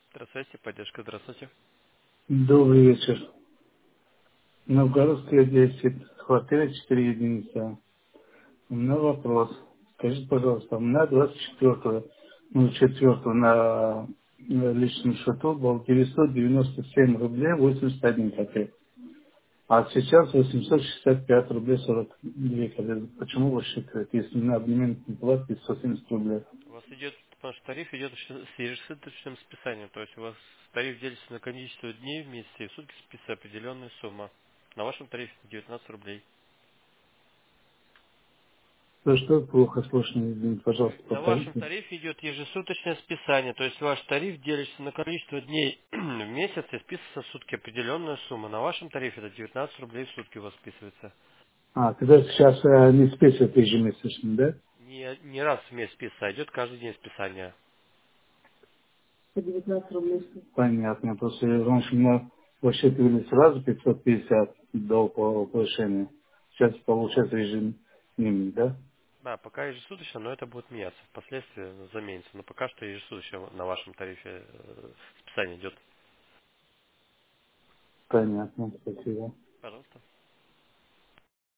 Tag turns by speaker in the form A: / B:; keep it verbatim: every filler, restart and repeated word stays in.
A: Здравствуйте, поддержка, здравствуйте.
B: Добрый вечер. Новгородская десять, квартира четыре единицы. У меня вопрос. Скажите, пожалуйста, у меня двадцать четвёртого, ну, четвёртого на на личном счету был девятьсот девяносто семь рублей восемьдесят один копеек. А сейчас восемьсот шестьдесят пять рублей сорок две копейки. Почему вы считаете, если у меня абонементная плата пятьсот семьдесят рублей?
A: У вас идет, ваш тариф идет ш- с ежесуточным списанием, то есть у вас тариф делится на количество дней в месяц, и в сутки списывается определенная сумма. На вашем тарифе девятнадцать рублей.
B: То, что плохо слышно, извините, пожалуйста,
A: На вашем
B: повторите.
A: тарифе идет ежесуточное списание, то есть ваш тариф делится на количество дней в месяц и списывается в сутки определенная сумма. На вашем тарифе это девятнадцать рублей в сутки у вас списывается.
B: А, тогда сейчас э, не списывают ежемесячно, да?
A: Не, не раз в месяц списывается, а идет каждый день списание.
B: По девятнадцать рублей. Понятно. Просто раньше у меня высчитывали сразу пятьсот пятьдесят до по- повышения. Сейчас получается режим дневник, да?
A: Да, пока ежесуточно, но это будет меняться. Впоследствии заменится. Но пока что ежесуточно на вашем тарифе э, списание идет.
B: Понятно. Спасибо.
A: Пожалуйста.